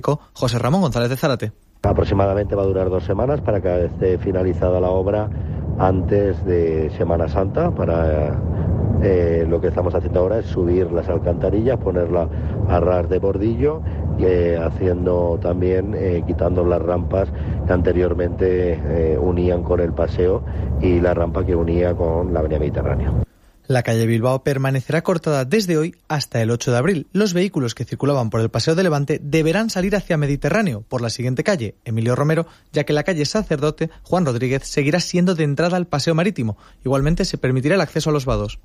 técnico José Ramón González de Zárate. Aproximadamente va a durar 2 semanas para que esté finalizada la obra antes de Semana Santa. Lo que estamos haciendo ahora es subir las alcantarillas, ponerla a ras de bordillo y haciendo también, quitando las rampas que anteriormente unían con el paseo y la rampa que unía con la avenida Mediterránea. La calle Bilbao permanecerá cortada desde hoy hasta el 8 de abril. Los vehículos que circulaban por el Paseo de Levante deberán salir hacia Mediterráneo por la siguiente calle, Emilio Romero, ya que la calle Sacerdote Juan Rodríguez seguirá siendo de entrada al Paseo Marítimo. Igualmente se permitirá el acceso a los vados.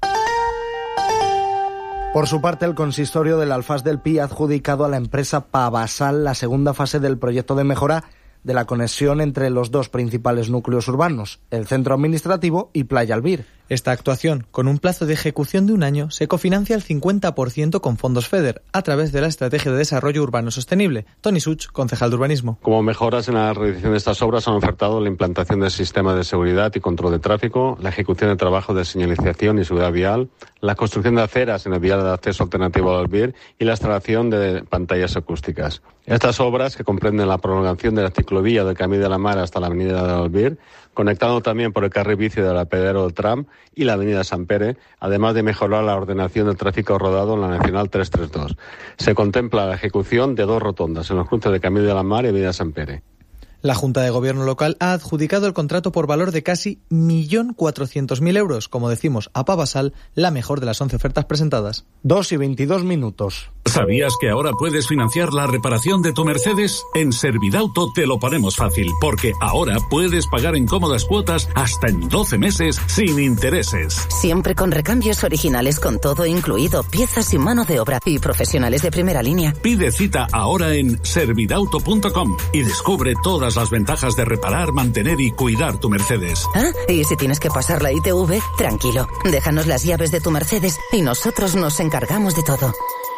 Por su parte, el consistorio del Alfaz del Pi ha adjudicado a la empresa Pavasal la segunda fase del proyecto de mejora de la conexión entre los 2 principales núcleos urbanos, el centro administrativo y Playa Albir. Esta actuación, con un plazo de ejecución de 1 año, se cofinancia al 50% con fondos FEDER, a través de la Estrategia de Desarrollo Urbano Sostenible. Tony Such, concejal de Urbanismo. Como mejoras en la realización de estas obras han ofertado la implantación del sistema de seguridad y control de tráfico, la ejecución de trabajo de señalización y seguridad vial, la construcción de aceras en el vial de acceso alternativo al Albir y la instalación de pantallas acústicas. Estas obras, que comprenden la prolongación de la ciclovía del Camí de la Mar hasta la avenida del Albir, conectado también por el carril bici del Apeadero del Tram y la avenida San Pere, además de mejorar la ordenación del tráfico rodado en la Nacional 332. Se contempla la ejecución de 2 rotondas en los cruces de Camí de la Mar y avenida San Pere. La Junta de Gobierno local ha adjudicado el contrato por valor de casi 1.400.000 euros, como decimos, a Pavasal, la mejor de las 11 ofertas presentadas. 2:22. ¿Sabías que ahora puedes financiar la reparación de tu Mercedes? En Servidauto te lo ponemos fácil, porque ahora puedes pagar en cómodas cuotas hasta en 12 meses sin intereses. Siempre con recambios originales con todo incluido, piezas y mano de obra y profesionales de primera línea. Pide cita ahora en servidauto.com y descubre todas las ventajas de reparar, mantener y cuidar tu Mercedes. ¿Ah? Y si tienes que pasar la ITV, tranquilo. Déjanos las llaves de tu Mercedes y nosotros nos encargamos de todo.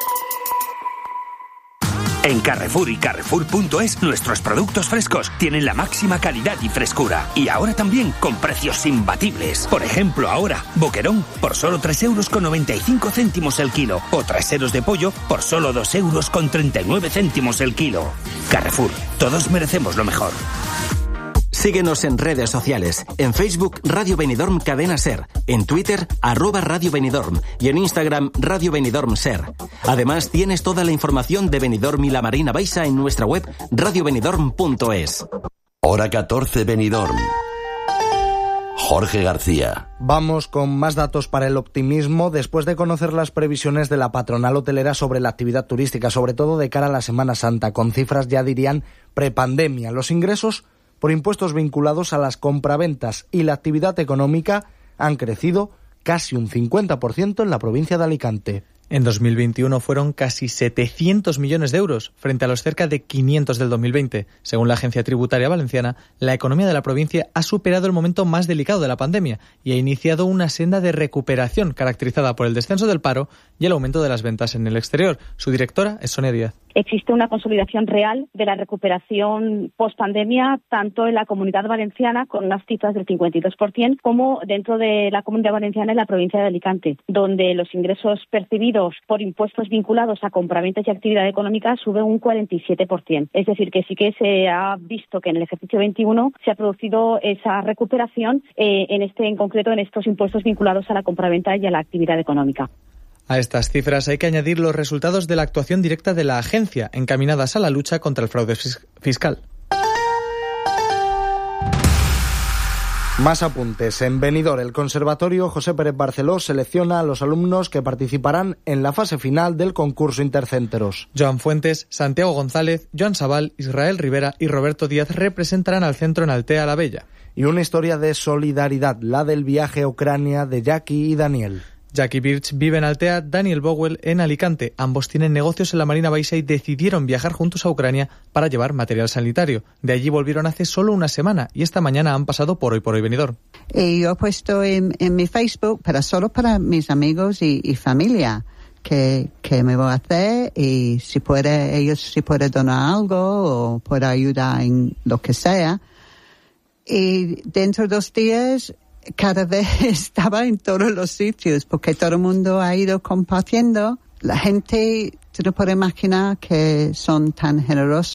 En Carrefour y Carrefour.es, nuestros productos frescos tienen la máxima calidad y frescura. Y ahora también con precios imbatibles. Por ejemplo, ahora, boquerón por solo 3,95 € el kilo. O traseros de pollo por solo 2,39 € el kilo. Carrefour, todos merecemos lo mejor. Síguenos en redes sociales. En Facebook, Radio Benidorm Cadena Ser. En Twitter, @Radio Benidorm. Y en Instagram, Radio Benidorm Ser. Además, tienes toda la información de Benidorm y la Marina Baixa en nuestra web radiobenidorm.es. Hora 14 Benidorm. Jorge García. Vamos con más datos para el optimismo después de conocer las previsiones de la patronal hotelera sobre la actividad turística, sobre todo de cara a la Semana Santa, con cifras ya dirían prepandemia. Los ingresos por impuestos vinculados a las compraventas y la actividad económica han crecido casi un 50% en la provincia de Alicante. En 2021 fueron casi 700 millones de euros, frente a los cerca de 500 del 2020. Según la Agencia Tributaria Valenciana, la economía de la provincia ha superado el momento más delicado de la pandemia y ha iniciado una senda de recuperación caracterizada por el descenso del paro y el aumento de las ventas en el exterior. Su directora es Sonia Díaz. Existe una consolidación real de la recuperación post-pandemia, tanto en la Comunidad Valenciana, con unas cifras del 52%, como dentro de la Comunidad Valenciana en la provincia de Alicante, donde los ingresos percibidos por impuestos vinculados a compraventas y actividad económica suben un 47%. Es decir, que sí que se ha visto que en el ejercicio 21 se ha producido esa recuperación en concreto en estos impuestos vinculados a la compraventa y a la actividad económica. A estas cifras hay que añadir los resultados de la actuación directa de la agencia, encaminadas a la lucha contra el fraude fiscal. Más apuntes. En Benidorm, el Conservatorio José Pérez Barceló selecciona a los alumnos que participarán en la fase final del concurso Intercénteros. Joan Fuentes, Santiago González, Joan Sabal, Israel Rivera y Roberto Díaz representarán al centro en Altea la Bella. Y una historia de solidaridad, la del viaje a Ucrania de Jackie y Daniel. Jackie Birch vive en Altea, Daniel Bowell en Alicante. Ambos tienen negocios en la Marina Baixa y decidieron viajar juntos a Ucrania para llevar material sanitario. De allí volvieron hace solo una semana y esta mañana han pasado por Hoy Benidorm. Yo he puesto en mi Facebook solo para mis amigos y familia que me voy a hacer y si puede donar algo o puede ayudar en lo que sea. Y dentro de 2 días cada vez estaba en todos los sitios porque todo el mundo ha ido compartiendo. La gente, tú no puedes imaginar que son tan generosos